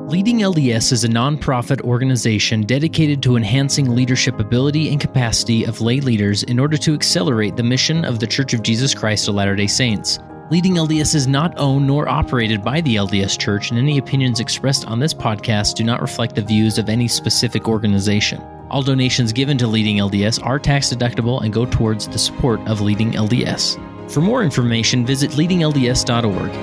Leading LDS is a nonprofit organization dedicated to enhancing leadership ability and capacity of lay leaders in order to accelerate the mission of The Church of Jesus Christ of Latter-day Saints. Leading LDS is not owned nor operated by the LDS Church, and any opinions expressed on this podcast do not reflect the views of any specific organization. All donations given to Leading LDS are tax-deductible and go towards the support of Leading LDS. For more information, visit leadinglds.org.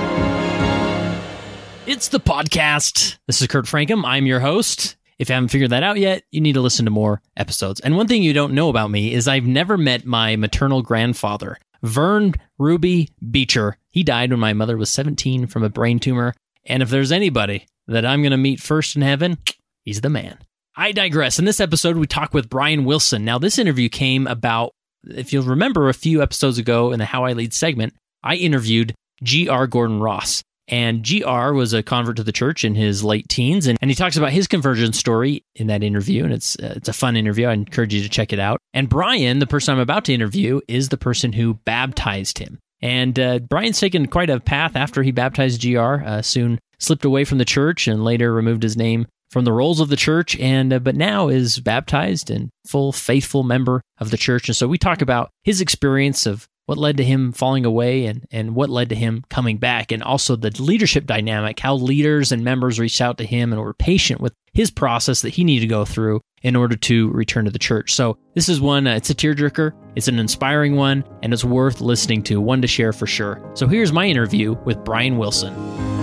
It's the podcast. This is Kurt Frankum. I'm your host. If you haven't figured that out yet, you need to listen to more episodes. And one thing you don't know about me is I've never met my maternal grandfather, Vern Ruby Beecher. He died when my mother was 17 from a brain tumor. And if there's anybody that I'm going to meet first in heaven, he's the man. I digress. In this episode, we talk with Brian Wilson. Now, this interview came about, if you'll remember a few episodes ago in the How I Lead segment, I interviewed G.R. Gordon Ross. And GR was a convert to the church in his late teens, and he talks about his conversion story in that interview, and it's a fun interview. I encourage you to check it out. And Brian, the person I'm about to interview, is the person who baptized him. And Brian's taken quite a path after he baptized GR, soon slipped away from the church and later removed his name from the rolls of the church, and but now is baptized and full faithful member of the church. And so we talk about his experience of what led to him falling away and what led to him coming back, and also the leadership dynamic, how leaders and members reached out to him and were patient with his process that he needed to go through in order to return to the church. So this is one, it's a tearjerker, it's an inspiring one, and it's worth listening to, one to share for sure. So here's my interview with Brian Wilson.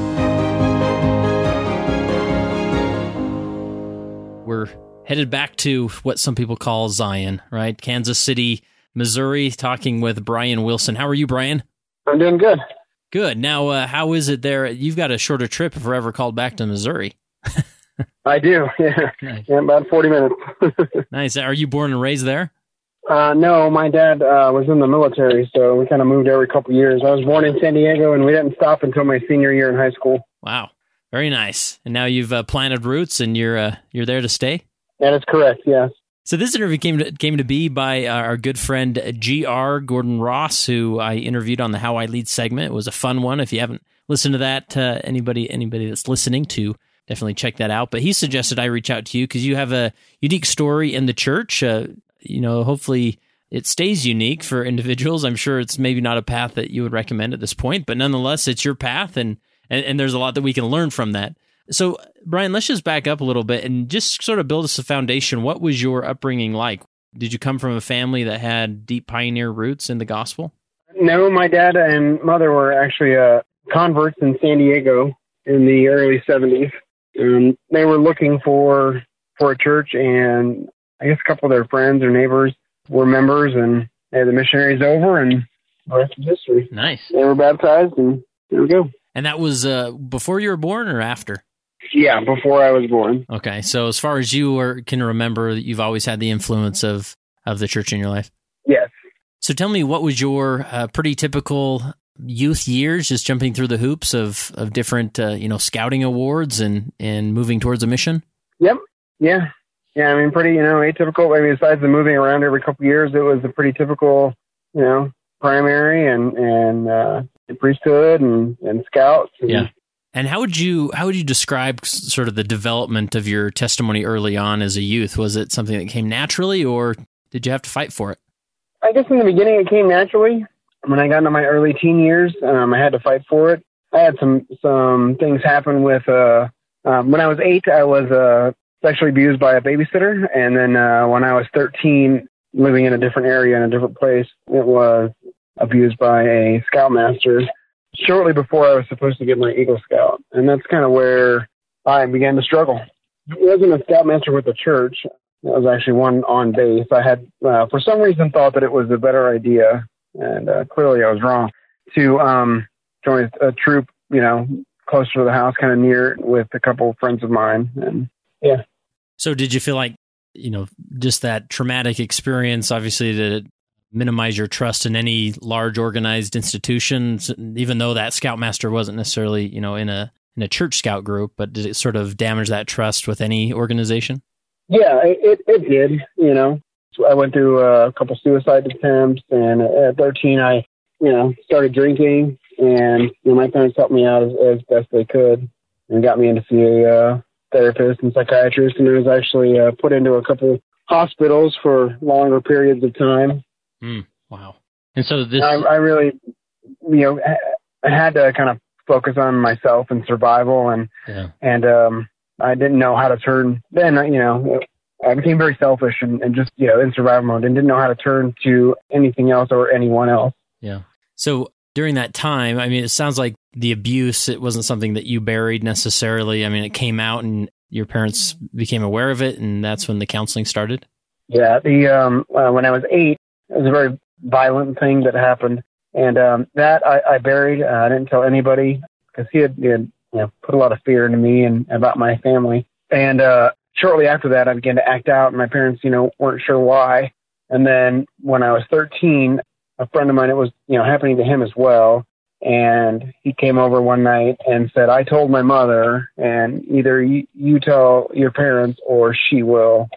We're headed back to what some people call Zion, right? Kansas City, Missouri, talking with Brian Wilson. How are you, Brian? I'm doing good. Good. Now, how is it there? You've got a shorter trip if we're ever called back to Missouri. I do, yeah. Nice. Yeah, about 40 minutes. Nice. Are you born and raised there? No, my dad was in the military, so we kind of moved every couple of years. I was born in San Diego, and we didn't stop until my senior year in high school. Wow. Very nice. And now you've planted roots, and you're there to stay? That is correct, yes. So this interview came to be by our good friend G.R. Gordon Ross, who I interviewed on the How I Lead segment. It was a fun one. If you haven't listened to that, anybody that's listening to, definitely check that out. But he suggested I reach out to you because you have a unique story in the church. Hopefully it stays unique for individuals. I'm sure it's maybe not a path that you would recommend at this point, but nonetheless, it's your path, and there's a lot that we can learn from that. So, Brian, let's just back up a little bit and just sort of build us a foundation. What was your upbringing like? Did you come from a family that had deep pioneer roots in the gospel? No, my dad and mother were actually converts in San Diego in the early 70s. They were looking for a church, and I guess a couple of their friends or neighbors were members, and they had the missionaries over, and the rest is history. Nice. They were baptized, and there we go. And that was before you were born or after? Yeah, before I was born. Okay, so as far as you can remember, you've always had the influence of the church in your life? Yes. So tell me, what was your pretty typical youth years, just jumping through the hoops of different, scouting awards and moving towards a mission? Yep. Yeah. Yeah, I mean, pretty, atypical. I mean, besides the moving around every couple of years, it was a pretty typical, primary and priesthood and scouts. Yeah. And how would you describe sort of the development of your testimony early on as a youth? Was it something that came naturally, or did you have to fight for it? I guess in the beginning it came naturally. When I got into my early teen years, I had to fight for it. I had some things happen with when I was 8, I was sexually abused by a babysitter, and then when I was 13, living in a different area in a different place, it was abused by a scoutmaster shortly before I was supposed to get my Eagle Scout. And that's kind of where I began to struggle. It wasn't a scoutmaster with the church. It was actually one on base. I had, for some reason, thought that it was a better idea, and clearly I was wrong, to join a troop, closer to the house, kind of near with a couple of friends of mine. And yeah. So did you feel like, just that traumatic experience, obviously, to minimize your trust in any large organized institutions, even though that scoutmaster wasn't necessarily, in a church scout group, but did it sort of damage that trust with any organization? Yeah, it did, So I went through a couple suicide attempts, and at 13, I, started drinking, and my parents helped me out as best they could. and got me in to see a therapist and psychiatrist, and I was actually put into a couple hospitals for longer periods of time. Wow. And so this... I really, I had to kind of focus on myself and survival, and I didn't know how to turn. Then, I became very selfish and just, in survival mode, and didn't know how to turn to anything else or anyone else. Yeah. So during that time, I mean, it sounds like the abuse, it wasn't something that you buried necessarily. I mean, it came out and your parents became aware of it, and that's when the counseling started? Yeah. When I was 8, it was a very violent thing that happened. And that I buried. I didn't tell anybody because he had put a lot of fear into me and about my family. And shortly after that, I began to act out, and my parents, weren't sure why. And then when I was 13, a friend of mine, it was happening to him as well. And he came over one night and said, "I told my mother, and either you tell your parents or she will."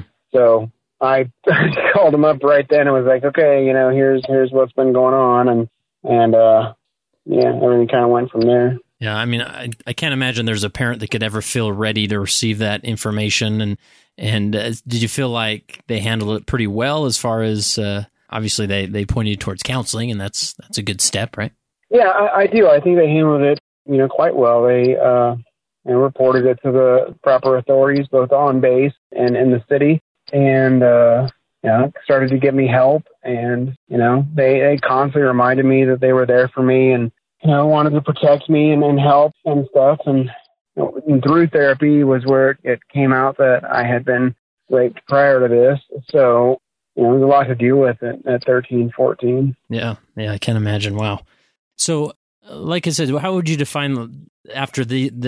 So I called him up right then and was like, "Okay, here's what's been going on," and everything kind of went from there. Yeah, I mean, I can't imagine there's a parent that could ever feel ready to receive that information. And did you feel like they handled it pretty well? As far as obviously they pointed you towards counseling, and that's a good step, right? Yeah, I do. I think they handled it, quite well. They reported it to the proper authorities, both on base and in the city. And, started to get me help, and, they constantly reminded me that they were there for me and, wanted to protect me and help and stuff. And, through therapy was where it came out that I had been raped prior to this. So, there was a lot to deal with at 13, 14. Yeah, I can imagine. Wow. So, like I said, how would you define after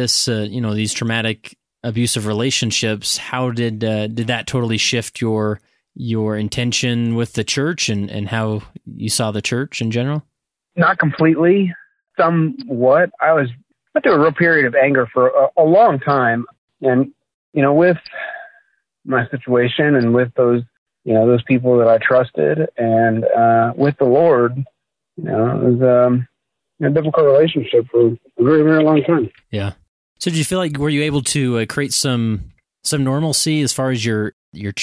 these traumatic abusive relationships? How did that totally shift your intention with the church and how you saw the church in general? Not completely, somewhat. I went through a real period of anger for a long time, and with my situation and with those people that I trusted, and with the Lord, it was a difficult relationship for a very, very long time. Yeah. So did you feel like, were you able to create some normalcy as far as your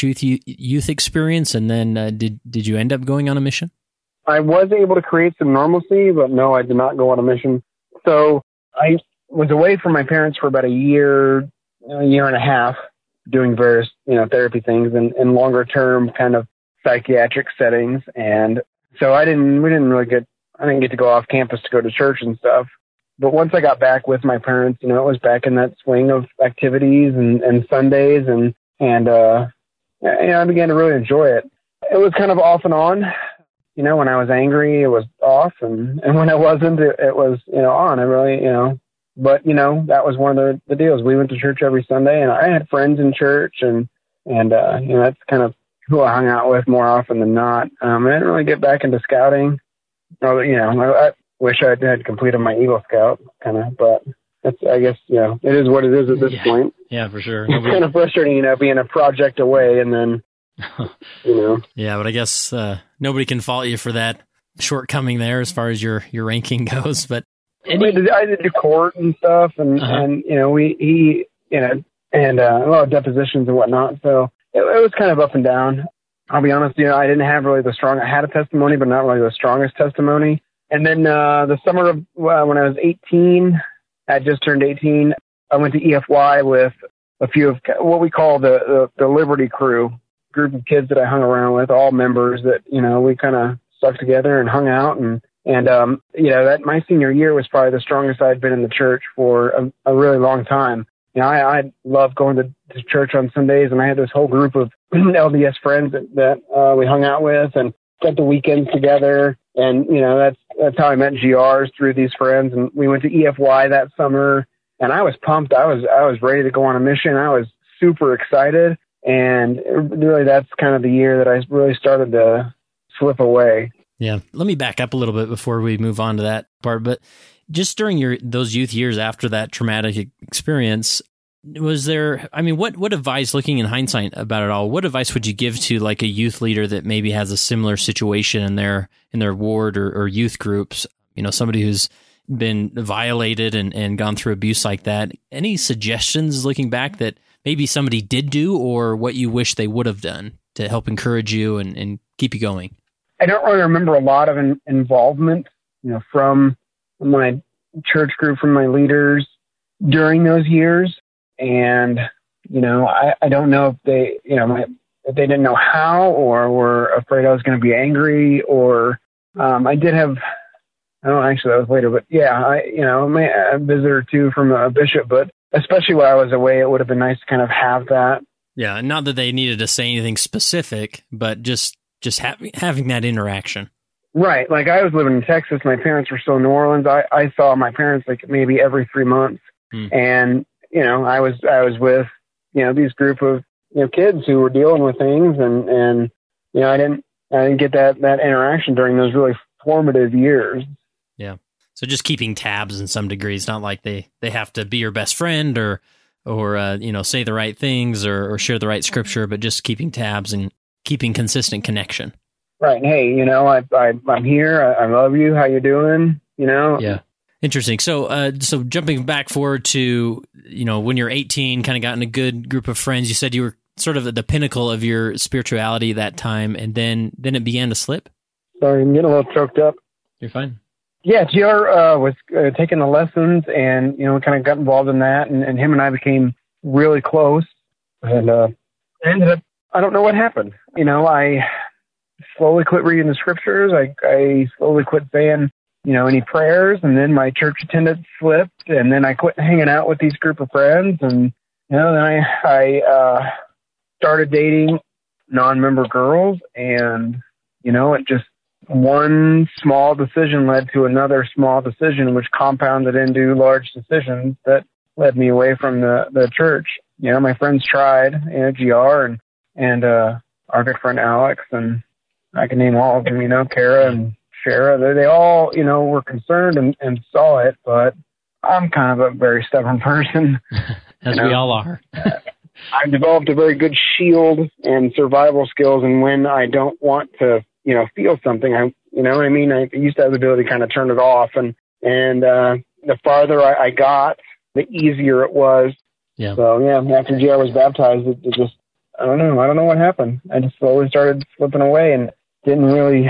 youth experience? And then did you end up going on a mission? I was able to create some normalcy, but no, I did not go on a mission. So I was away from my parents for about a year and a half, doing various, therapy things and longer term kind of psychiatric settings. And so I didn't get to go off campus to go to church and stuff. But once I got back with my parents, it was back in that swing of activities and Sundays and I began to really enjoy it. It was kind of off and on. When I was angry, it was off, and when I wasn't, it was, on. I really, but that was one of the deals. We went to church every Sunday, and I had friends in church, and that's kind of who I hung out with more often than not. I didn't really get back into scouting. I wish I had completed my Eagle Scout, kind of, but that's, I guess, it is what it is at this point. Yeah, for sure. It's kind of frustrating, being a project away and then, Yeah, but I guess nobody can fault you for that shortcoming there as far as your ranking goes. But I did do court and stuff, and he and a lot of depositions and whatnot. So it was kind of up and down. I'll be honest, I didn't have really I had a testimony, but not really the strongest testimony. And then the summer of when I was 18, I had just turned 18. I went to EFY with a few of what we call the Liberty Crew, group of kids that I hung around with, all members that, we kind of stuck together and hung out. And that my senior year was probably the strongest I'd been in the church for a really long time. I loved going to church on Sundays, and I had this whole group of LDS friends that we hung out with and spent the weekends together. And, that's how I met GRs, through these friends. And we went to EFY that summer, and I was pumped. I was ready to go on a mission. I was super excited. And really, that's kind of the year that I really started to slip away. Yeah. Let me back up a little bit before we move on to that part. But just during those youth years after that traumatic experience, was there, what advice, looking in hindsight about it all, what advice would you give to like a youth leader that maybe has a similar situation in their ward or youth groups? Somebody who's been violated and gone through abuse like that. Any suggestions looking back that maybe somebody did do, or what you wish they would have done to help encourage you and keep you going? I don't really remember a lot of involvement, from my church group, from my leaders during those years. And, I don't know if they, if they didn't know how, or were afraid I was going to be angry, or I did have, actually that was later, but yeah, a visitor too from a bishop, but especially while I was away, it would have been nice to kind of have that. Yeah, not that they needed to say anything specific, but just having that interaction. Right. Like I was living in Texas. My parents were still in New Orleans. I saw my parents like maybe every 3 months. And, I was with, these group of, kids who were dealing with things. And I didn't get that interaction during those really formative years. Yeah. So just keeping tabs in some degree. It's not like they have to be your best friend or say the right things or share the right scripture, but just keeping tabs and keeping consistent connection. Right. Hey, I'm here. I love you. How you doing? Yeah. Interesting. So jumping back forward to, when you're 18, kind of got in a good group of friends, you said you were sort of at the pinnacle of your spirituality that time, and then it began to slip? Sorry, I'm getting a little choked up. You're fine. Yeah, GR was taking the lessons and, kind of got involved in that, and him and I became really close. And ended up, I don't know what happened. I slowly quit reading the scriptures. I slowly quit saying, any prayers, and then my church attendance slipped, and then I quit hanging out with these group of friends, and, then I started dating non-member girls, and, it just, one small decision led to another small decision, which compounded into large decisions that led me away from the church. My friends tried, GR and our good friend Alex, and I can name all of them, Kara and Shara. They all, were concerned and saw it, but I'm kind of a very stubborn person. As we all are. I've developed a very good shield and survival skills, and when I don't want to, feel something, I used to have the ability to kind of turn it off, and the farther I got, the easier it was. Yeah. So yeah, after GR was baptized, it just, I don't know what happened. I just slowly started slipping away and didn't really,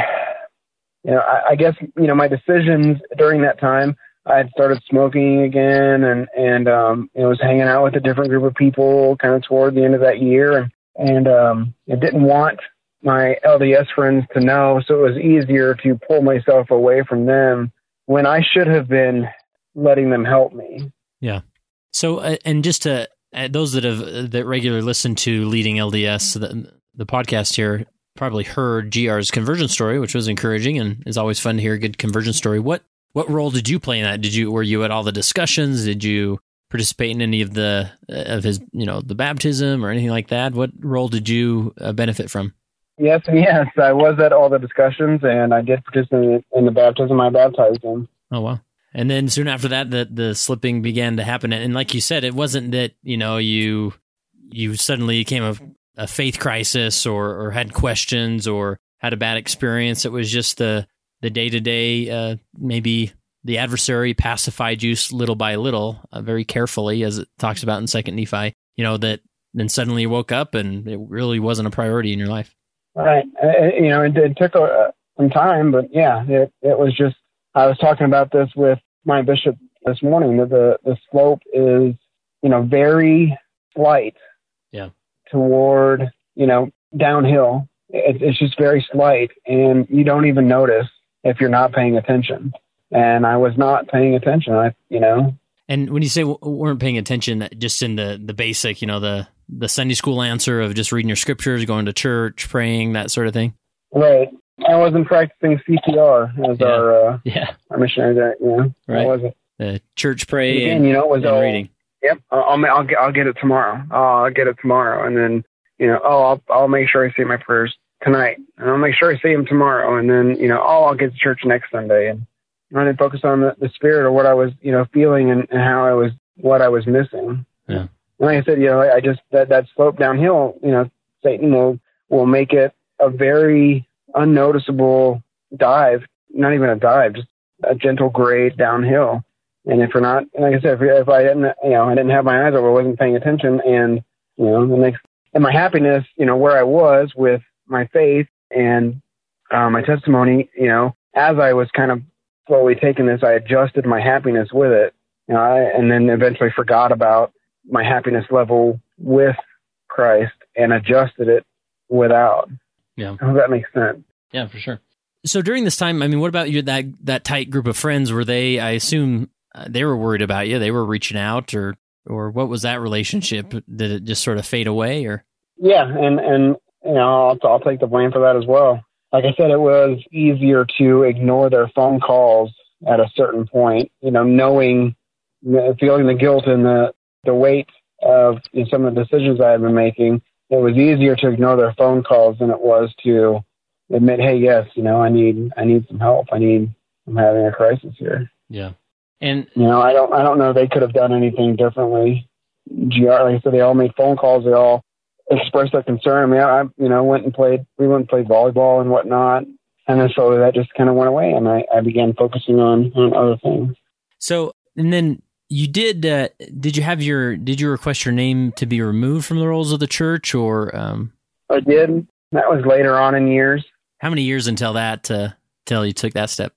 I guess, my decisions during that time, I had started smoking again and was hanging out with a different group of people kind of toward the end of that year. And I didn't want my LDS friends to know, so it was easier to pull myself away from them when I should have been letting them help me. Yeah. So, and just to those that regularly listen to Leading LDS, the podcast here, probably heard GR's conversion story, which was encouraging and is always fun to hear a good conversion story. What role did you play in that? Were you at all the discussions? Did you participate in any of his, the baptism or anything like that? What role did you benefit from? Yes, I was at all the discussions, and I did participate in the baptism. I baptized him. Oh, wow. And then soon after that, the slipping began to happen. And like you said, it wasn't that, you suddenly became a faith crisis or had questions or had a bad experience. It was just the day-to-day, maybe the adversary pacified you little by little, very carefully, as it talks about in 2 Nephi, that then suddenly you woke up and it really wasn't a priority in your life. Right. It took some time, but yeah, it was just, I was talking about this with my bishop this morning, that the slope is, very slight. Yeah. Toward, downhill. It's just very slight, and you don't even notice if you're not paying attention. And I was not paying attention. And when you say weren't paying attention, just in the basic, the Sunday school answer of just reading your scriptures, going to church, praying, that sort of thing. Right. I wasn't practicing CPR as our missionary there. Right. I wasn't. The church pray again, it was all reading. Yep. I'll get it tomorrow. I'll get it tomorrow, and then I'll make sure I say my prayers tonight, and I'll make sure I say them tomorrow, and then I'll get to church next Sunday, and I didn't focus on the spirit or what I was feeling and how what I was missing. Yeah. And like I said, I just that slope downhill, Satan will make it a very unnoticeable dive, not even a dive, just a gentle grade downhill. And if we're not, like I said, if I didn't, I didn't have my eyes over, wasn't paying attention, and and my happiness, where I was with my faith and my testimony, as I was kind of slowly taking this, I adjusted my happiness with it, and then eventually forgot about my happiness level with Christ and adjusted it without. Yeah, I hope that makes sense. Yeah, for sure. So during this time, I mean, what about you? That tight group of friends, were they? I assume they were worried about you. They were reaching out, or what was that relationship? Did it just sort of fade away, or? Yeah, and I'll take the blame for that as well. Like I said, it was easier to ignore their phone calls at a certain point. Feeling the guilt and the weight of some of the decisions I had been making. It was easier to ignore their phone calls than it was to admit, hey, yes, I need some help. I'm having a crisis here. Yeah. And I don't know they could have done anything differently. Like I said, they all made phone calls. They all expressed their concern. I went and played volleyball and whatnot. And then slowly that just kind of went away, and I began focusing on other things. So, and then you did you request your name to be removed from the rolls of the church, or? I did. That was later on in years. How many years until you took that step?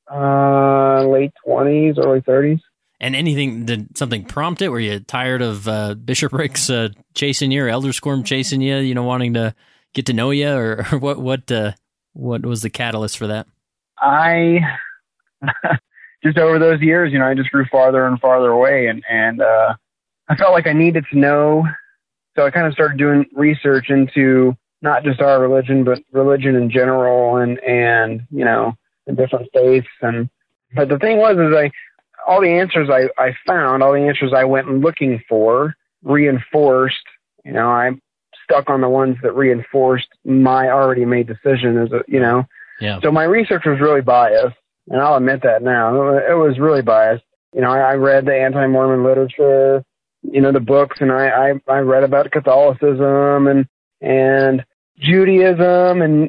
Late 20s, early 30s. And did something prompt it? Were you tired of bishoprics chasing you, or elders quorum chasing you, wanting to get to know you, or what was the catalyst for that? I just over those years, I just grew farther and farther away, and I felt like I needed to know. So I kind of started doing research into not just our religion, but religion in general, and the different faiths. But the thing was, all the answers I found, all the answers I went looking for, reinforced. I stuck on the ones that reinforced my already made decision. Yeah. So my research was really biased, and I'll admit that now. It was really biased. I read the anti-Mormon literature, the books, and I read about Catholicism and Judaism and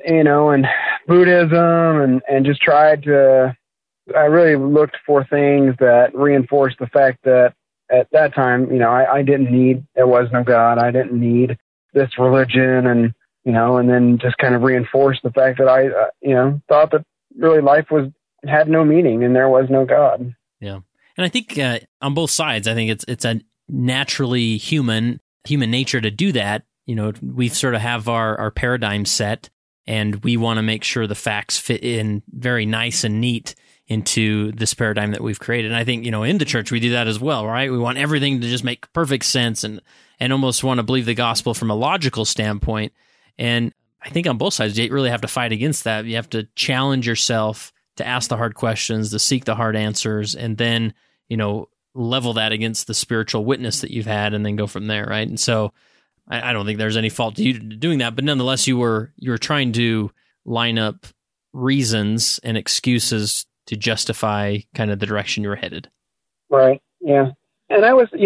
Buddhism and just tried to. I really looked for things that reinforced the fact that at that time, I didn't need, there was no God. I didn't need this religion, and then just kind of reinforced the fact that I, thought that really life had no meaning and there was no God. Yeah. And I think on both sides, I think it's a naturally human nature to do that. We sort of have our paradigm set, and we want to make sure the facts fit in very nice and neat into this paradigm that we've created. And I think, in the church, we do that as well, right? We want everything to just make perfect sense and almost want to believe the gospel from a logical standpoint. And I think on both sides, you really have to fight against that. You have to challenge yourself to ask the hard questions, to seek the hard answers, and then, level that against the spiritual witness that you've had, and then go from there, right? And so I don't think there's any fault to you doing that, but nonetheless, you were trying to line up reasons and excuses to justify kind of the direction you were headed. Right. Yeah. And I was,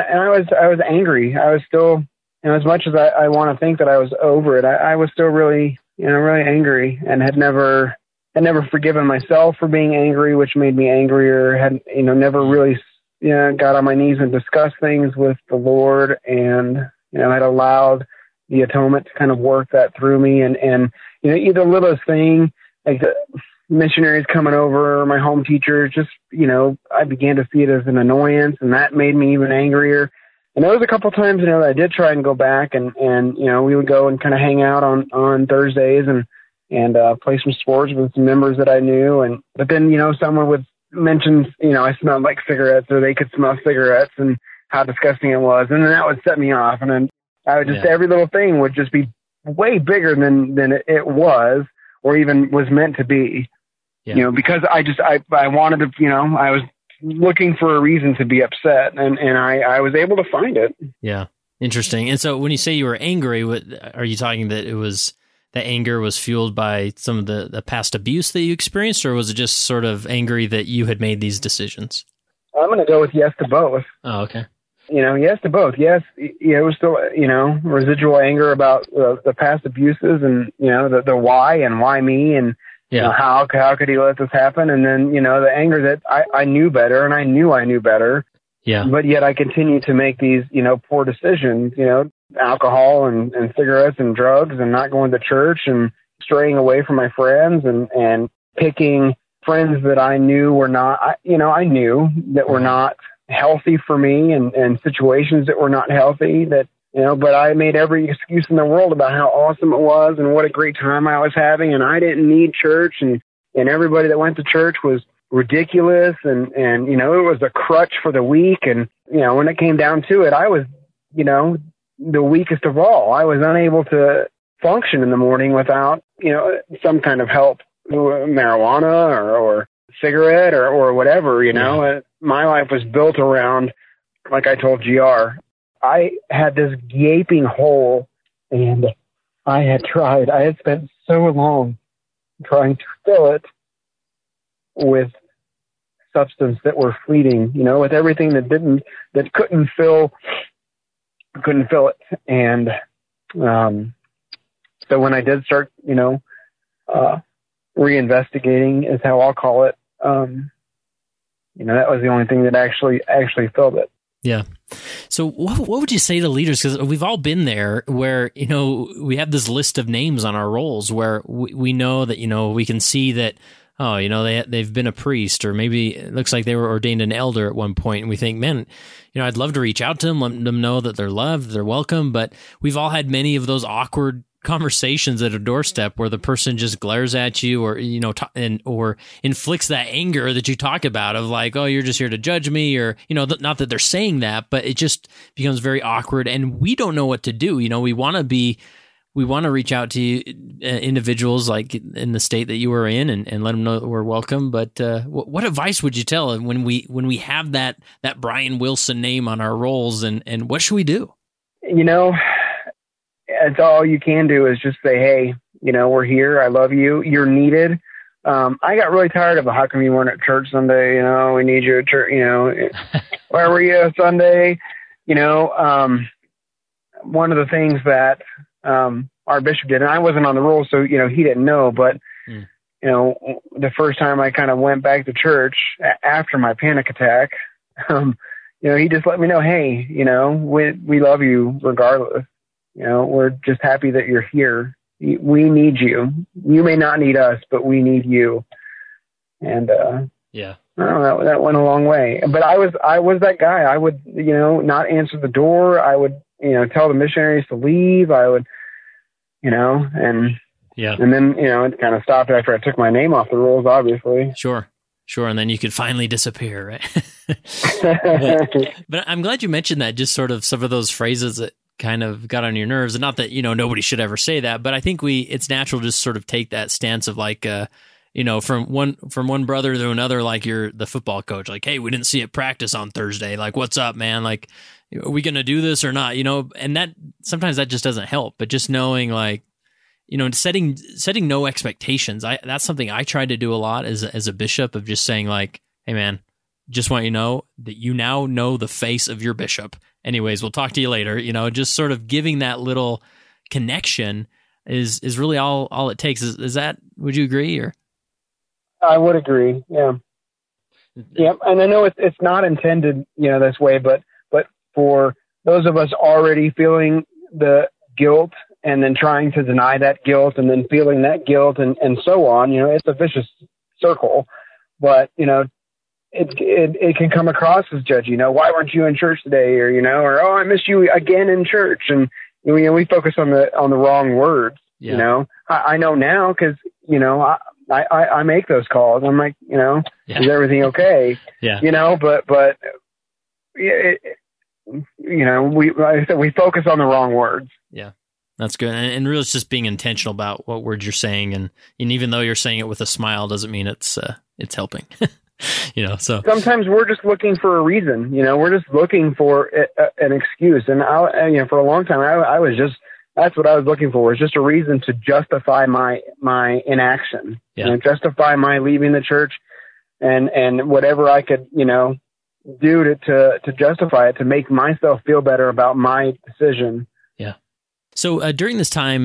I was angry. I was still, as much as I want to think that I was over it, I was still really, really angry, and had never forgiven myself for being angry, which made me angrier. Had, never really, got on my knees and discussed things with the Lord, and, I'd allowed the atonement to kind of work that through me. And either little thing, like the missionaries coming over, my home teacher, just, I began to see it as an annoyance, and that made me even angrier. And there was a couple of times, that I did try and go back, and we would go and kind of hang out on Thursdays and play some sports with some members that I knew. But then, someone would mention, I smelled like cigarettes, or they could smell cigarettes, and how disgusting it was. And then that would set me off. And then I would just, every little thing would just be way bigger than it was, or even was meant to be. Yeah. Because I wanted to, I was looking for a reason to be upset, and I was able to find it. Yeah. Interesting. And so when you say you were angry, are you talking that the anger was fueled by some of the past abuse that you experienced, or was it just sort of angry that you had made these decisions? I'm going to go with yes to both. Oh, okay. Yes to both. Yes, it was still, residual anger about the past abuses, and, the why and why me, and You know, how could he let this happen? And then, you know, the anger that I knew better, and I knew better. Yeah. But yet I continue to make these, you know, poor decisions, you know, alcohol and cigarettes and drugs and not going to church and straying away from my friends and picking friends that I knew were not, I knew that were not healthy for me and situations that were not healthy that, you know, but I made every excuse in the world about how awesome it was and what a great time I was having. And I didn't need church and everybody that went to church was ridiculous. And, you know, it was a crutch for the weak. And, you know, when it came down to it, I was, you know, the weakest of all. I was unable to function in the morning without, you know, some kind of help, marijuana or cigarette or whatever, you know. My life was built around, like I told GR, I had this gaping hole, and I had spent so long trying to fill it with substance that were fleeting, you know, with everything that couldn't fill it. And so when I did start, you know, reinvestigating is how I'll call it, you know, that was the only thing that actually filled it. Yeah. So what would you say to leaders? Because we've all been there where, you know, we have this list of names on our rolls where we know that, you know, we can see that, oh, you know, they've been a priest, or maybe it looks like they were ordained an elder at one point, and we think, man, you know, I'd love to reach out to them, let them know that they're loved, they're welcome. But we've all had many of those awkward conversations at a doorstep where the person just glares at you, or, you know, or inflicts that anger that you talk about of like, oh, you're just here to judge me, or, you know, not that they're saying that, but it just becomes very awkward, and we don't know what to do. You know, we want to reach out to individuals like in the state that you were in and let them know that we're welcome. But what advice would you tell when we have that Brian Wilson name on our rolls, and what should we do? You know, it's all you can do is just say, hey, you know, we're here. I love you. You're needed. I got really tired of how come you weren't at church Sunday? You know, we need you at church. You know, where were you Sunday? You know, one of the things that our bishop did, and I wasn't on the roll, so, you know, he didn't know, but, you know, the first time I kind of went back to church after my panic attack, you know, he just let me know, hey, you know, we love you regardless. You know, we're just happy that you're here. We need you. You may not need us, but we need you. And, yeah, I don't know, that went a long way. But I was that guy. I would, you know, not answer the door. I would, you know, tell the missionaries to leave. I would, you know, and then, you know, it kind of stopped after I took my name off the rolls, obviously. Sure. And then you could finally disappear, right? but I'm glad you mentioned that, just sort of some of those phrases that kind of got on your nerves. And not that, you know, nobody should ever say that, but I think it's natural to just sort of take that stance of like, you know, from one brother to another, like you're the football coach, like, hey, we didn't see it practice on Thursday. Like, what's up, man? Like, are we going to do this or not? You know, and that sometimes that just doesn't help, but just knowing, like, you know, setting no expectations. That's something I try to do a lot as a bishop, of just saying like, hey man, just want you to know that you now know the face of your bishop. Anyways, we'll talk to you later. You know, just sort of giving that little connection is really all it takes. Is that, would you agree? Or I would agree. Yeah. Yeah. And I know it's not intended, you know, this way, but for those of us already feeling the guilt and then trying to deny that guilt and then feeling that guilt and so on, you know, it's a vicious circle. But, you know, it can come across as judgy, you know, why weren't you in church today? Or, you know, or, oh, I missed you again in church. And, you know, we focus on the wrong words. Yeah. You know, I know now because, you know, I make those calls. I'm like, you know, is everything okay? Yeah. You know, but you know, like I said, we focus on the wrong words. Yeah. That's good. And really, it's just being intentional about what words you're saying. And even though you're saying it with a smile, doesn't mean it's helping. You know, so sometimes we're just looking for a reason, you know, we're just looking for an excuse. And you know, for a long time, I was just, that's what I was looking for, was just a reason to justify my inaction, you know, justify my leaving the church and whatever I could, you know, do to justify it, to make myself feel better about my decision. Yeah. So during this time,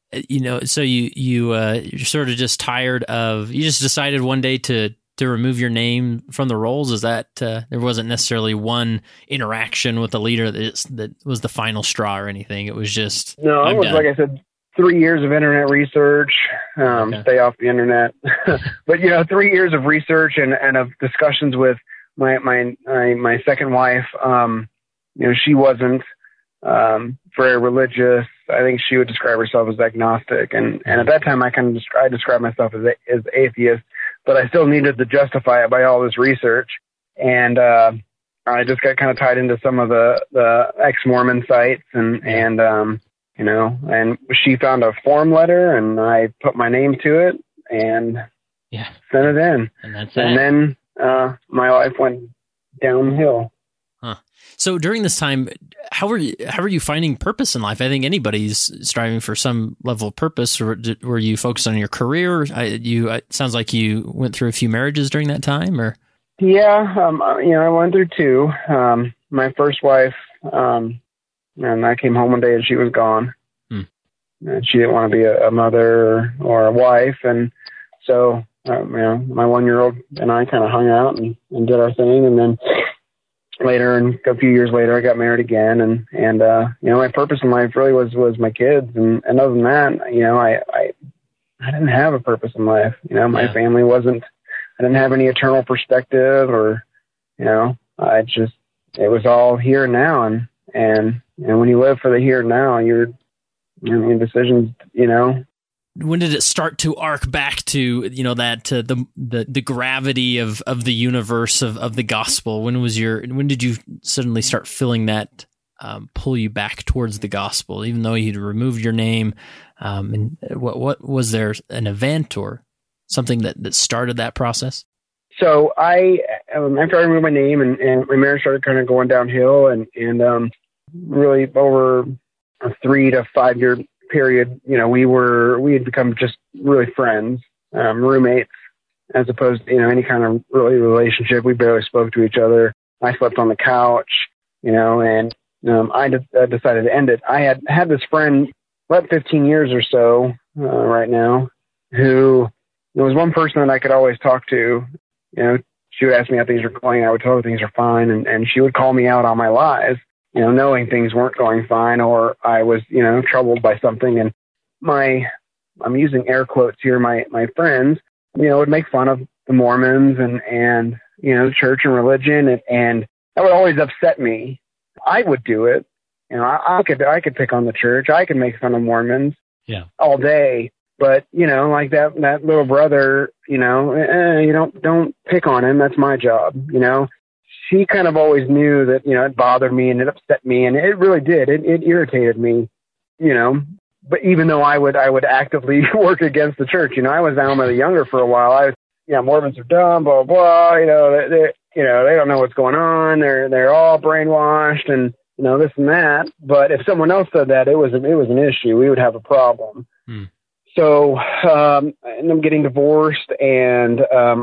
So you're sort of just tired of, you just decided one day to remove your name from the rolls? Is that there wasn't necessarily one interaction with the leader that was the final straw or anything? It was just, no, it was, like I said, 3 years of internet research, stay off the internet. But, 3 years of research and of discussions with my second wife. She wasn't very religious. I think she would describe herself as agnostic. And at that time, I described myself as atheist, but I still needed to justify it by all this research. And I just got kind of tied into some of the ex-Mormon sites and she found a form letter and I put my name to it and sent it in. And that's it. And then my life went downhill. Huh. So during this time, how were you finding purpose in life? I think anybody's striving for some level of purpose. Or were you focused on your career? It sounds like you went through a few marriages during that time, or? Yeah, I went through two. My first wife, and I came home one day and she was gone. And she didn't want to be a mother or a wife, and so my 1-year-old and I kind of hung out and did our thing, and then later, and a few years later, I got married again, and my purpose in life really was my kids, and other than that, I didn't have a purpose in life. My family wasn't. I didn't have any eternal perspective, or it was all here and now, and when you live for the here and now, you're making decisions. When did it start to arc back to that the gravity of the universe of the gospel? When did you suddenly start feeling that pull you back towards the gospel, even though you'd removed your name? And what was there an event or something that started that process? So after I removed my name and my marriage started kind of going downhill, and really over a 3 to 5 year period, we had become just really friends, roommates, as opposed to, any kind of really relationship. We barely spoke to each other. I slept on the couch, and I decided to end it. I had this friend about 15 years or so right now, who there was one person that I could always talk to. She would ask me how things are going. I would tell her things are fine, and she would call me out on my lies, knowing things weren't going fine, or I was, troubled by something. And I'm using air quotes here, my friends, would make fun of the Mormons and church and religion, and that would always upset me. I would do it. I could pick on the church. I could make fun of Mormons all day. But, like that little brother, you don't pick on him. That's my job, She kind of always knew that, it bothered me and it upset me, and it really did. It irritated me, but even though I would actively work against the church, I was Alma the Younger for a while. Mormons are dumb, blah, blah, they don't know what's going on. They're all brainwashed and, this and that. But if someone else said that, it was an issue. We would have a problem. So, I ended up getting divorced, and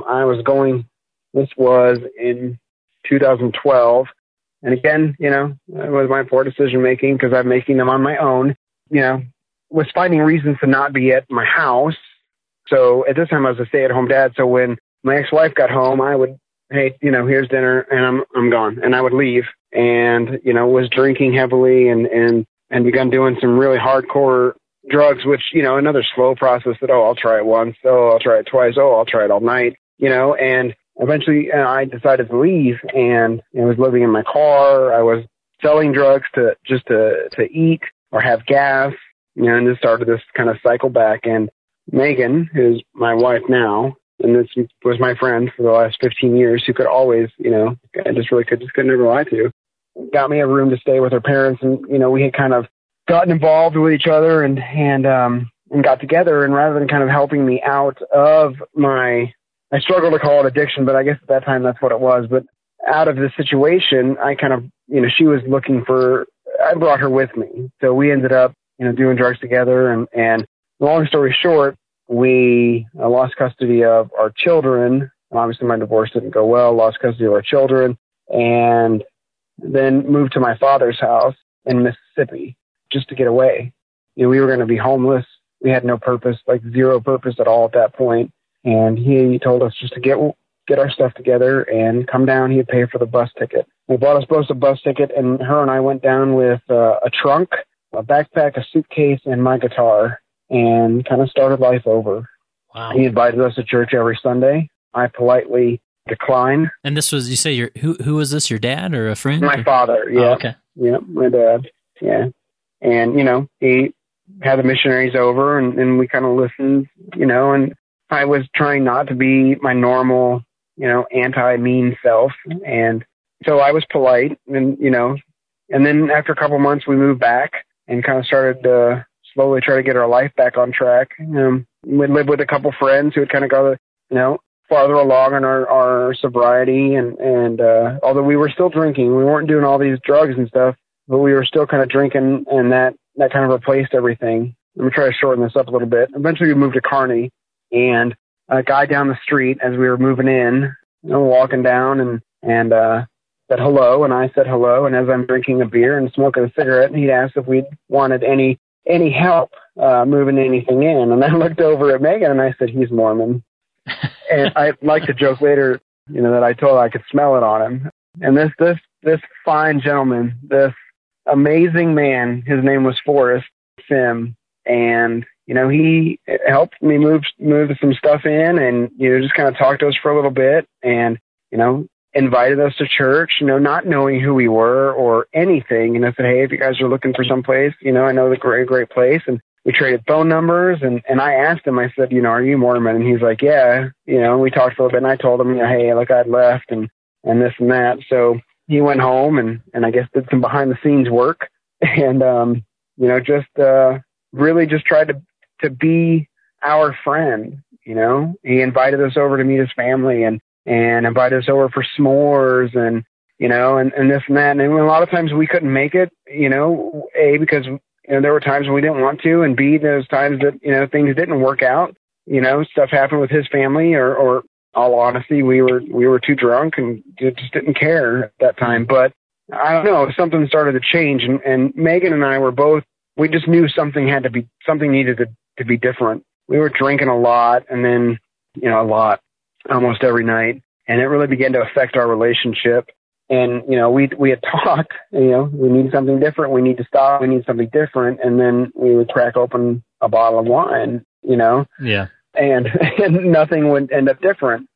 this was in 2012. And again, it was my poor decision making because I'm making them on my own, was finding reasons to not be at my house. So at this time I was a stay-at-home dad. So when my ex-wife got home, I would, hey, here's dinner, and I'm gone. And I would leave, and, was drinking heavily and begun doing some really hardcore drugs, which, another slow process that, I'll try it once. I'll try it twice. I'll try it all night, and eventually I decided to leave, and I was living in my car. I was selling drugs to eat or have gas, and just started this kind of cycle back. And Megan, who's my wife now, and this was my friend for the last 15 years, who could always, I just could never lie to, got me a room to stay with her parents. And, we had kind of gotten involved with each other and got together. And rather than kind of helping me out of I struggle to call it addiction, but I guess at that time that's what it was. But out of the situation, I kind of, she was I brought her with me. So we ended up, doing drugs together. And long story short, we lost custody of our children. Obviously, my divorce didn't go well, lost custody of our children, and then moved to my father's house in Mississippi just to get away. We were going to be homeless. we had no purpose, like zero purpose at all at that point. And he told us just to get our stuff together and come down. He'd pay for the bus ticket. We bought us both a bus ticket, and her and I went down with a trunk, a backpack, a suitcase, and my guitar, and kind of started life over. Wow. He invited us to church every Sunday. I politely declined. And this was, you say, who was this, your dad or a friend? My father, yeah. Oh, okay. Yeah, my dad, yeah. And, he had the missionaries over, and we kind of listened, and I was trying not to be my normal, anti-mean self. And so I was polite, and, and then after a couple months, we moved back and kind of started to slowly try to get our life back on track. We lived with a couple friends who had kind of got, farther along in our sobriety. And although we were still drinking, we weren't doing all these drugs and stuff, but we were still kind of drinking, and that kind of replaced everything. Let me try to shorten this up a little bit. Eventually we moved to Kearney, and a guy down the street, as we were moving in, walking down and said hello, and I said hello. And as I'm drinking a beer and smoking a cigarette, he asked if we wanted any help moving anything in. And I looked over at Megan and I said, he's Mormon. And I like to joke later, that I told her I could smell it on him. And this fine gentleman, this amazing man, his name was Forrest Sim, and he helped me move some stuff in, and just kind of talked to us for a little bit, and invited us to church, not knowing who we were or anything, and I said, hey, if you guys are looking for someplace, I know the great place. And we traded phone numbers, and I asked him, I said, are you Mormon? And he's like, yeah, we talked for a little bit, and I told him, hey, look, I'd left and this and that. So he went home and I guess did some behind the scenes work, and just really just tried to be our friend. He invited us over to meet his family and invited us over for s'mores and and this and that. And a lot of times we couldn't make it, A, because there were times when we didn't want to, and B, there was times that things didn't work out. Stuff happened with his family, or all honesty, we were too drunk and just didn't care at that time. But I don't know, something started to change, and Megan and I were both, we just knew something needed to be different. We were drinking a lot, and then, a lot, almost every night. And it really began to affect our relationship. And, we had talked, we need something different. We need to stop. We need something different. And then we would crack open a bottle of wine, Yeah. And nothing would end up different,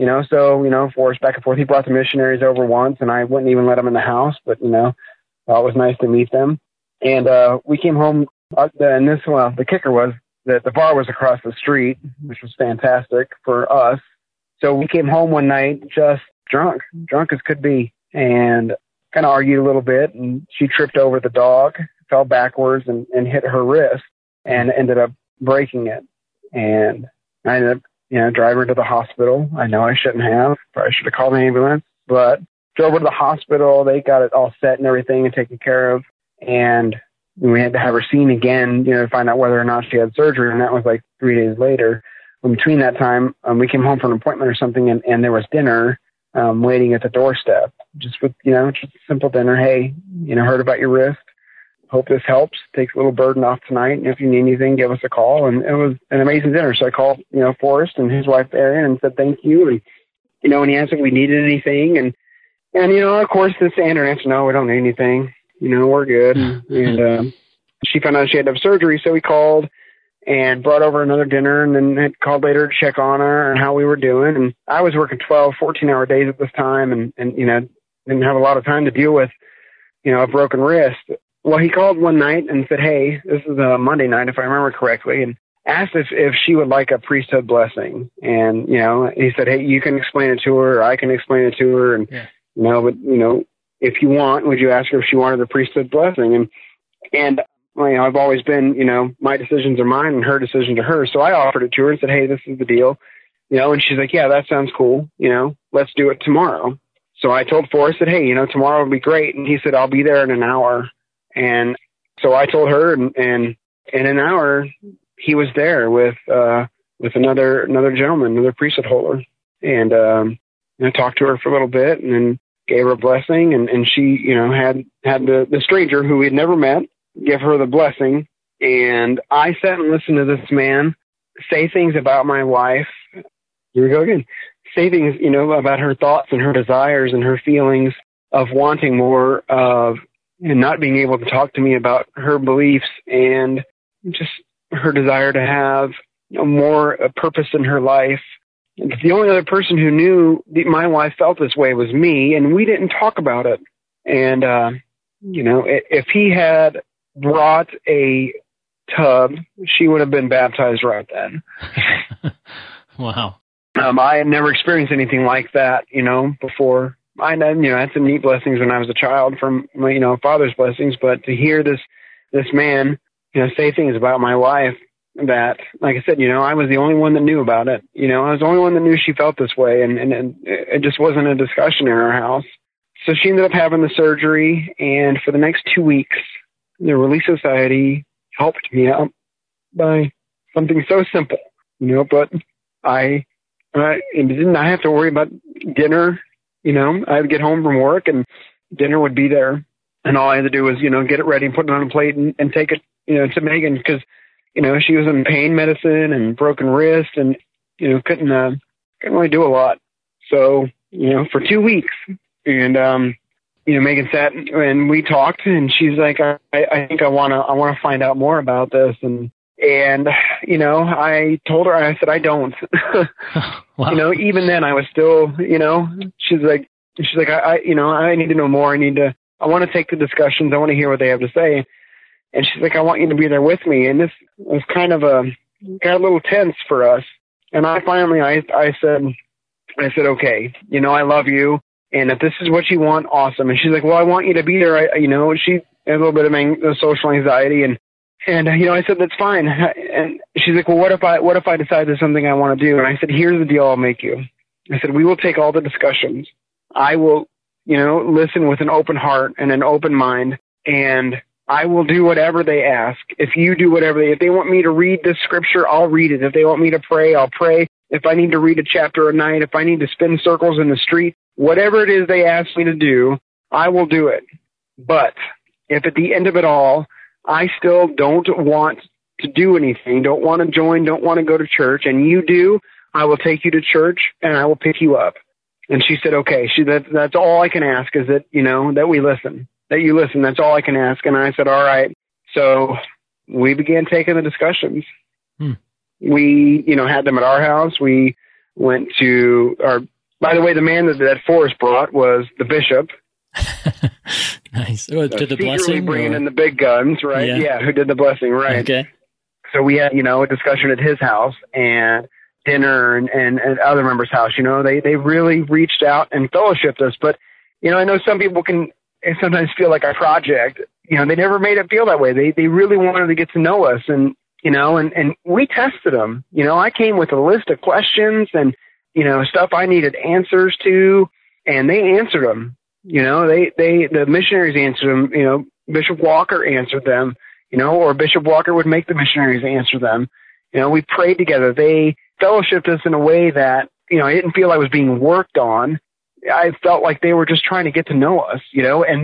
so, Forrest back and forth. He brought the missionaries over once, and I wouldn't even let them in the house, but, it was nice to meet them. And we came home, and the kicker was that the bar was across the street, which was fantastic for us. So we came home one night just drunk as could be, and kind of argued a little bit, and she tripped over the dog, fell backwards and hit her wrist and ended up breaking it. And I ended up, driving her to the hospital. I know I shouldn't have. Probably should have called an ambulance, but drove her to the hospital. They got it all set and everything and taken care of. And we had to have her seen again, to find out whether or not she had surgery. And that was like 3 days later. In between that time, we came home for an appointment or something, and there was dinner waiting at the doorstep. Just with, just a simple dinner. Hey, heard about your wrist. Hope this helps. Takes a little burden off tonight. And if you need anything, give us a call. And it was an amazing dinner. So I called, Forrest and his wife Erin and said thank you. And, when he asked if we needed anything. And of course, the standard answer, no, we don't need anything. We're good. And she found out she had to have surgery. So we called and brought over another dinner, and then had called later to check on her and how we were doing. And I was working 12, 14-hour days at this time and didn't have a lot of time to deal with, a broken wrist. Well, he called one night and said, hey, this is a Monday night, if I remember correctly, and asked if she would like a priesthood blessing. And, he said, hey, you can explain it to her, or I can explain it to her. And, if you want, would you ask her if she wanted the priesthood blessing? And I've always been, my decisions are mine and her decisions are hers. So I offered it to her and said, hey, this is the deal, and she's like, yeah, that sounds cool. Let's do it tomorrow. So I told Forrest that, hey, tomorrow would be great. And he said, I'll be there in an hour. And so I told her, and in an hour, he was there with another gentleman, another priesthood holder. And I talked to her for a little bit and then gave her a blessing. And she, had the stranger who we had never met give her the blessing. And I sat and listened to this man say things about my wife. Here we go again. Say things, about her thoughts and her desires and her feelings of wanting more of, and not being able to talk to me about her beliefs and just her desire to have more purpose in her life. The only other person who knew my wife felt this way was me, and we didn't talk about it. And, if he had brought a tub, she would have been baptized right then. Wow. I had never experienced anything like that, before. I had some neat blessings when I was a child from my, father's blessings, but to hear this man, say things about my wife that, like I said, I was the only one that knew about it. I was the only one that knew she felt this way, and it just wasn't a discussion in our house. So she ended up having the surgery, and for the next 2 weeks, the Relief Society helped me out by something so simple, but I didn't have to worry about dinner. I would get home from work and dinner would be there, and all I had to do was, get it ready and put it on a plate and take it, to Megan, because, she was in pain medicine and broken wrist and, couldn't really do a lot. So, for 2 weeks, and, Megan sat and we talked, and she's like, I think I want to find out more about this. And I told her, I said, I don't. Wow. Even then I was still, she's like, I need to know more. I want to take the discussions. I want to hear what they have to say. And she's like, I want you to be there with me. And this was kind of got a little tense for us. And I finally, I said, okay, I love you. And if this is what you want, awesome. And she's like, well, I want you to be there. She had a little bit of social anxiety, and I said, that's fine. And she's like, well, what if I decide there's something I want to do? And I said, here's the deal I'll make you. I said, we will take all the discussions. I will, listen with an open heart and an open mind, and I will do whatever they ask. If you do if they want me to read this scripture, I'll read it. If they want me to pray, I'll pray. If I need to read a chapter a night, if I need to spin circles in the street, whatever it is they ask me to do, I will do it. But if at the end of it all, I still don't want to do anything, don't want to join, don't want to go to church, and you do, I will take you to church and I will pick you up. And she said, okay, that's all I can ask is that, that we listen, that you listen. That's all I can ask. And I said, all right. So we began taking the discussions. We, had them at our house. We went to by the way, the man that Forrest brought was the bishop. Nice. Oh, did the blessing? Bringing in the big guns, right? Yeah, who did the blessing, right? Okay. So we had, a discussion at his house and dinner and other members' house. They really reached out and fellowshipped us. But, I know some people can sometimes feel like a project. They never made it feel that way. They really wanted to get to know us, and we tested them. I came with a list of questions and, stuff I needed answers to, and they answered them. The missionaries answered them. Bishop Walker answered them, or Bishop Walker would make the missionaries answer them. We prayed together. They fellowshipped us in a way that, I didn't feel I was being worked on. I felt like they were just trying to get to know us, and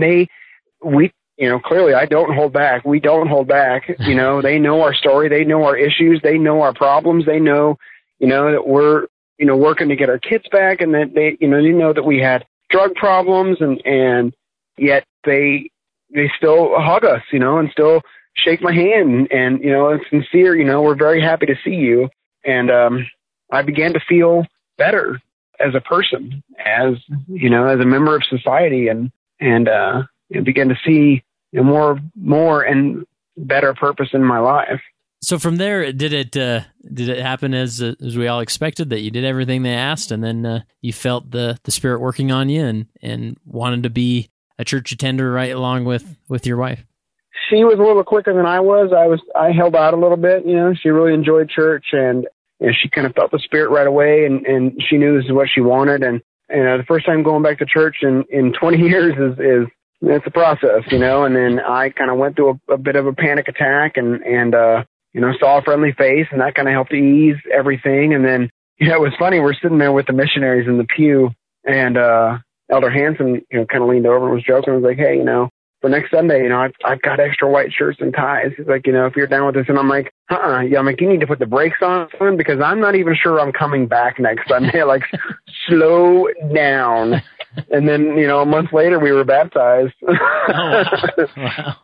clearly I don't hold back. We don't hold back. They know our story. They know our issues. They know our problems. They know, that we're, working to get our kids back, and that they know that we had drug problems, and yet they still hug us, and still shake my hand, and it's sincere, we're very happy to see you. And I began to feel better as a person, as as a member of society, and began to see more and better purpose in my life. So from there, did it happen as we all expected, that you did everything they asked, and then you felt the Spirit working on you and wanted to be a church attender right along with your wife? She was a little quicker than I was. I held out a little bit. She really enjoyed church, and she kind of felt the Spirit right away, and she knew this is what she wanted. And the first time going back to church in 20 years is it's a process, And then I kind of went through a bit of a panic attack, and saw a friendly face, and that kind of helped ease everything. And then, it was funny. We're sitting there with the missionaries in the pew, and Elder Hansen, kind of leaned over and was joking. I was like, hey, for next Sunday, I've got extra white shirts and ties. He's like, if you're down with this. And I'm like, yeah, I'm like, you need to put the brakes on because I'm not even sure I'm coming back next Sunday. Like, slow down. And then, a month later we were baptized. Oh, wow.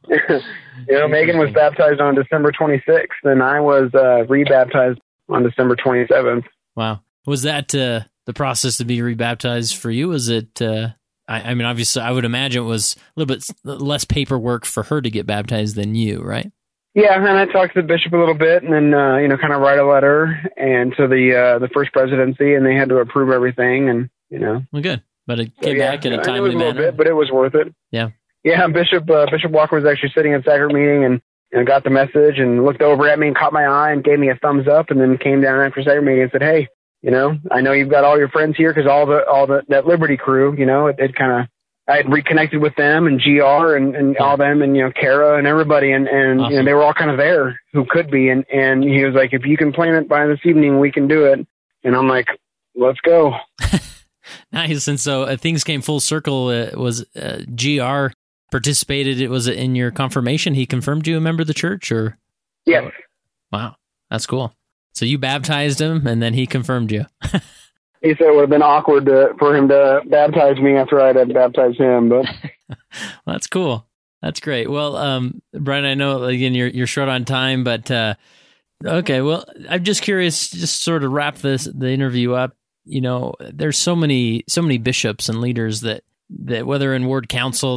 Megan was baptized on December 26th and I was rebaptized on December 27th. Wow. Was that the process to be rebaptized for you? Was it, I mean, obviously I would imagine it was a little bit less paperwork for her to get baptized than you, right? Yeah, and I talked to the bishop a little bit, and then kind of write a letter and to the first presidency, and they had to approve everything, and Well, good, but it came back in a timely manner. It was a little bit, but it was worth it. Yeah, yeah. Bishop Walker was actually sitting in sacrament meeting and got the message and looked over at me and caught my eye and gave me a thumbs up, and then came down after sacrament meeting and said, "Hey, I know you've got all your friends here because all that Liberty crew, it kind of." I had reconnected with them and GR and all them and, Kara and everybody. And awesome. They were all kind of there who could be. And he was like, if you can plan it by this evening, we can do it. And I'm like, let's go. Nice. And so things came full circle. Was GR participated? Was it in your confirmation? He confirmed you a member of the church or? Yes. Wow. That's cool. So you baptized him and then he confirmed you. He said it would have been awkward for him to baptize me after I had baptized him, but well, that's cool. That's great. Well, Brian, I know again you're short on time, but okay. Well, I'm just curious. Just sort of wrap the interview up. There's so many bishops and leaders that whether in ward council,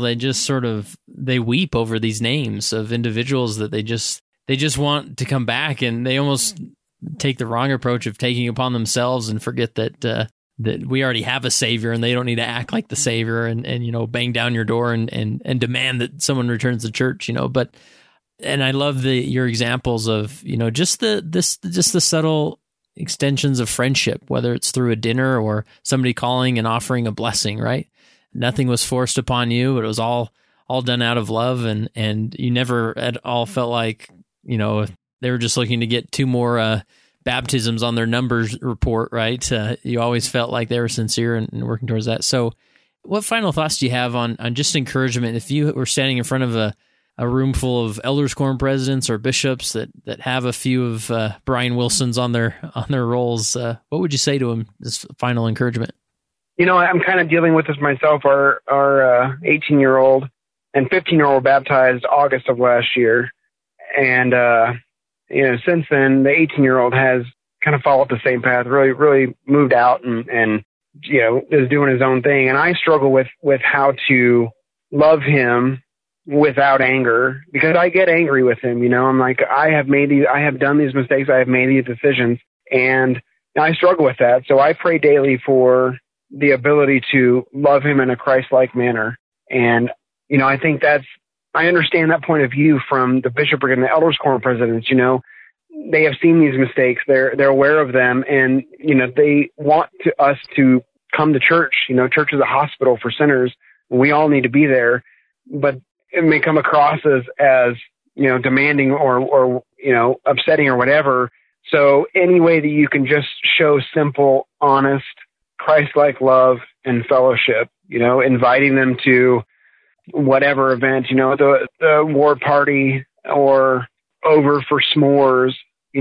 they weep over these names of individuals that they just want to come back, and they almost take the wrong approach of taking upon themselves and forget that we already have a savior and they don't need to act like the savior and bang down your door and demand that someone returns to church, but I love your examples of just the subtle extensions of friendship, whether it's through a dinner or somebody calling and offering a blessing, right? Nothing was forced upon you, but it was all done out of love, and you never at all felt like they were just looking to get 2 more baptisms on their numbers report, right? You always felt like they were sincere and working towards that. So what final thoughts do you have on just encouragement? If you were standing in front of a room full of elders quorum presidents or bishops that have a few of Brian Wilson's on their rolls, what would you say to them as final encouragement? I'm kind of dealing with this myself. Our 18-year-old and 15-year-old baptized August of last year. And, since then, the 18-year-old has kind of followed the same path, really, really moved out and is doing his own thing. And I struggle with how to love him without anger because I get angry with him. I'm like, I have done these mistakes. I have made these decisions and I struggle with that. So I pray daily for the ability to love him in a Christ-like manner. And, I think I understand that point of view from the bishopric and the elders quorum presidents. They have seen these mistakes. They're aware of them, and they want us to come to church. Church is a hospital for sinners. We all need to be there, but it may come across as demanding or upsetting or whatever. So any way that you can just show simple, honest, Christ-like love and fellowship. Inviting them to whatever event, the ward party or over for s'mores,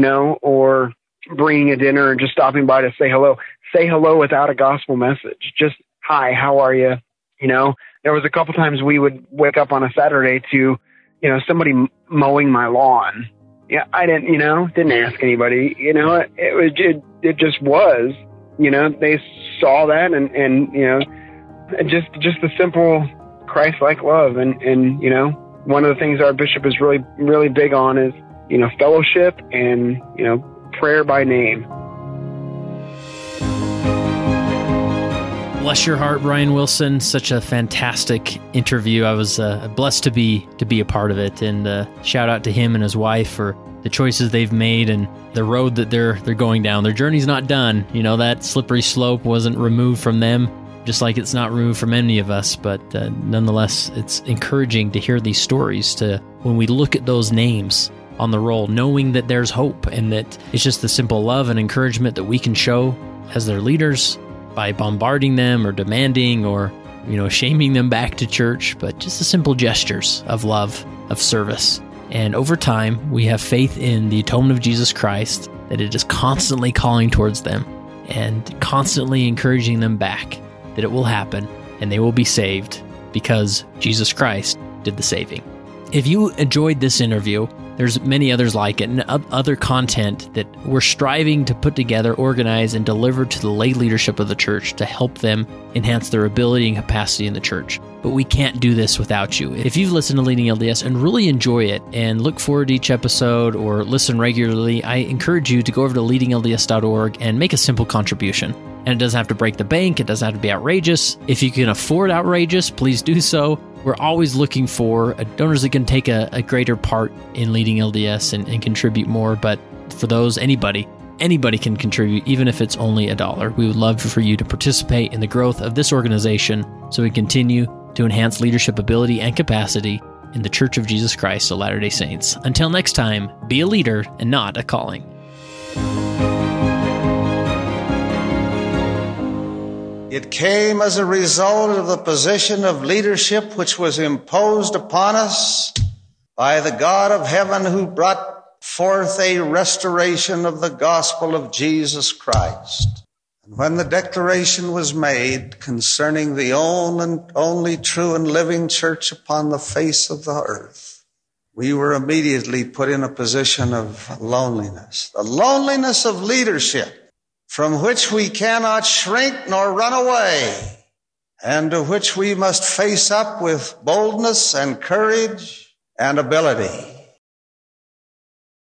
or bringing a dinner and just stopping by to say hello. Say hello without a gospel message. Just, hi, how are you? There was a couple times we would wake up on a Saturday to, somebody mowing my lawn. Yeah, I didn't ask anybody, it just was, they saw that and just the simple Christ-like love. And one of the things our bishop is really, really big on is, fellowship and, prayer by name. Bless your heart, Brian Wilson. Such a fantastic interview. I was blessed to be a part of it. And shout out to him and his wife for the choices they've made and the road that they're going down. Their journey's not done. That slippery slope wasn't removed from them, just like it's not removed from any of us. But nonetheless, it's encouraging to hear these stories, to when we look at those names on the roll, knowing that there's hope and that it's just the simple love and encouragement that we can show as their leaders by bombarding them or demanding or shaming them back to church, but just the simple gestures of love, of service. And over time, we have faith in the atonement of Jesus Christ, that it is constantly calling towards them and constantly encouraging them back, that it will happen and they will be saved because Jesus Christ did the saving. If you enjoyed this interview, there's many others like it and other content that we're striving to put together, organize, and deliver to the lay leadership of the church to help them enhance their ability and capacity in the church. But we can't do this without you. If you've listened to Leading LDS and really enjoy it and look forward to each episode or listen regularly, I encourage you to go over to leadinglds.org and make a simple contribution. And it doesn't have to break the bank. It doesn't have to be outrageous. If you can afford outrageous, please do so. We're always looking for donors that can take a greater part in Leading LDS and contribute more. But for those, anybody can contribute, even if it's only $1. We would love for you to participate in the growth of this organization so we continue to enhance leadership ability and capacity in the Church of Jesus Christ of Latter-day Saints. Until next time, be a leader and not a calling. It came as a result of the position of leadership which was imposed upon us by the God of heaven, who brought forth a restoration of the gospel of Jesus Christ. And when the declaration was made concerning the only true and living church upon the face of the earth, we were immediately put in a position of loneliness, the loneliness of leadership, from which we cannot shrink nor run away, and to which we must face up with boldness and courage and ability.